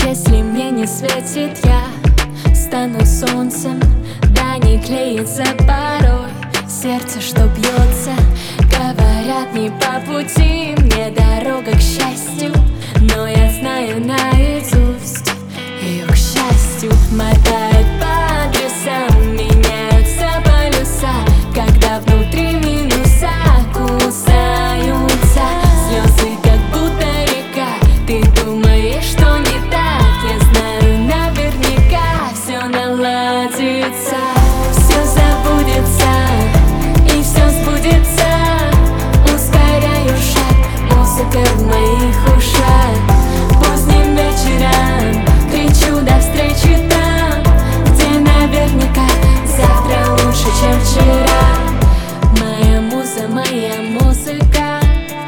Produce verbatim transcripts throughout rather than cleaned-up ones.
Если мне не светит, я стану солнцем. Да не клеится порой сердце, что бьется. Говорят, не по пути мне дорога к счастью, но я знаю наизусть ее, к счастью. Мотает по адресам, меняются полюса, когда внутри минуса кусаются слезы, как будто река. Ты думаешь, что не так? Я знаю наверняка, все наладится, все забудется и все сбудется. Ускоряю шаг, музыка в моих ушах. Поздним вечером кричу до встречи там, где наверняка завтра лучше, чем вчера. Моя муза, моя музыка,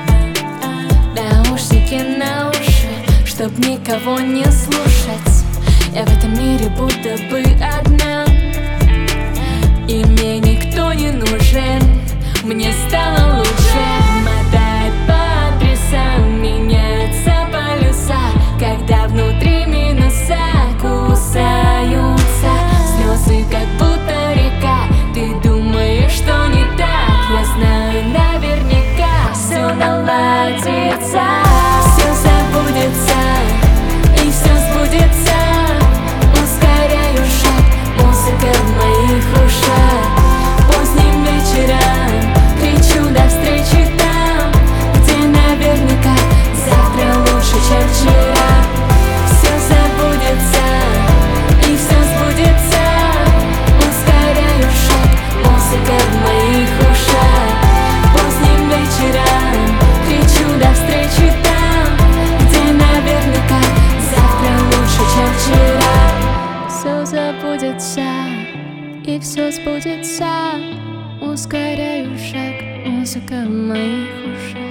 наушники на уши, чтоб никого не слушать. Я в этом мире будто бы одна, и мне никто не нужен. Мне стало лучше. Мотает по адресам, меняются полюса, когда внутри минуса кусаются слезы, как будто река. Ты думаешь, что не так? Я знаю наверняка, все наладится, все забудется и все сбудется. Ускоряю шаг, музыка в моих ушах. Поздним вечером кричу до встречи там, где наверняка завтра лучше, чем вчера. Все забудется и все сбудется. Ускоряю шаг, музыка в моих ушах. Поздним вечером кричу до встречи там, где наверняка завтра лучше, чем вчера. Все забудется и все сбудется. Ускоряю шаг, музыка в моих ушах.